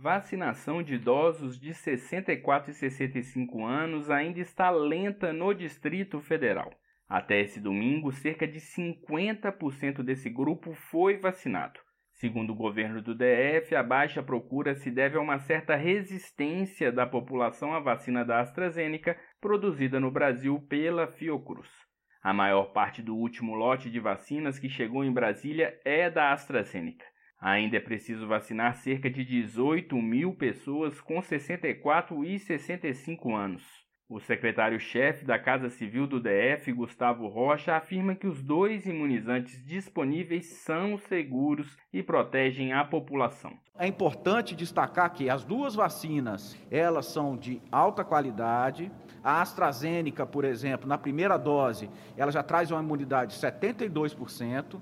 Vacinação de idosos de 64 e 65 anos ainda está lenta no Distrito Federal. Até esse domingo, cerca de 50% desse grupo foi vacinado. Segundo o governo do DF, a baixa procura se deve a uma certa resistência da população à vacina da AstraZeneca produzida no Brasil pela Fiocruz. A maior parte do último lote de vacinas que chegou em Brasília é da AstraZeneca. Ainda é preciso vacinar cerca de 18 mil pessoas com 64 e 65 anos. O secretário-chefe da Casa Civil do DF, Gustavo Rocha, afirma que os 2 imunizantes disponíveis são seguros e protegem a população. É importante destacar que as 2 vacinas, elas são de alta qualidade. A AstraZeneca, por exemplo, na primeira dose, ela já traz uma imunidade de 72%.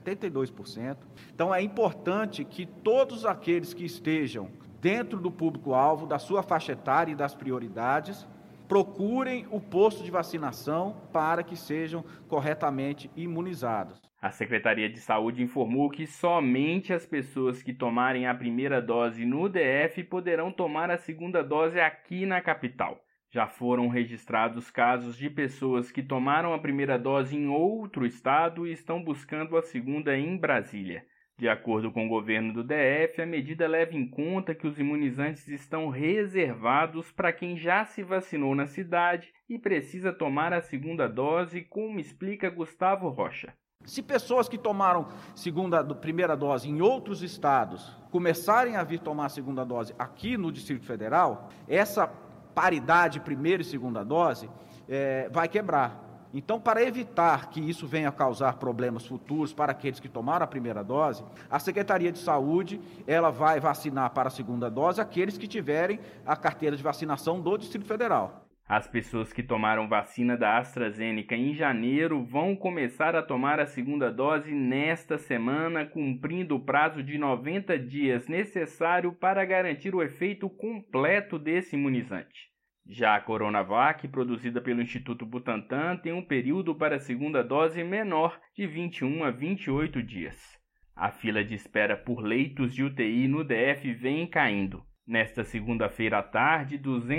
Então é importante que todos aqueles que estejam dentro do público-alvo, da sua faixa etária e das prioridades, procurem o posto de vacinação para que sejam corretamente imunizados. A Secretaria de Saúde informou que somente as pessoas que tomarem a primeira dose no DF poderão tomar a segunda dose aqui na capital. Já foram registrados casos de pessoas que tomaram a primeira dose em outro estado e estão buscando a segunda em Brasília. De acordo com o governo do DF, a medida leva em conta que os imunizantes estão reservados para quem já se vacinou na cidade e precisa tomar a segunda dose, como explica Gustavo Rocha. Se pessoas que tomaram primeira dose em outros estados começarem a vir tomar a segunda dose aqui no Distrito Federal, essa paridade primeira e segunda dose vai quebrar. Então, para evitar que isso venha a causar problemas futuros para aqueles que tomaram a primeira dose, a Secretaria de Saúde ela vai vacinar para a segunda dose aqueles que tiverem a carteira de vacinação do Distrito Federal. As pessoas que tomaram vacina da AstraZeneca em janeiro vão começar a tomar a segunda dose nesta semana, cumprindo o prazo de 90 dias necessário para garantir o efeito completo desse imunizante. Já a Coronavac, produzida pelo Instituto Butantan, tem um período para a segunda dose menor, de 21 a 28 dias. A fila de espera por leitos de UTI no DF vem caindo. Nesta segunda-feira à tarde,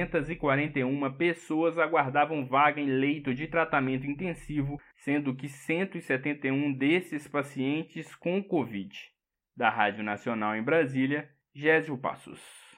241 pessoas aguardavam vaga em leito de tratamento intensivo, sendo que 171 desses pacientes com Covid. Da Rádio Nacional em Brasília, Gésio Passos.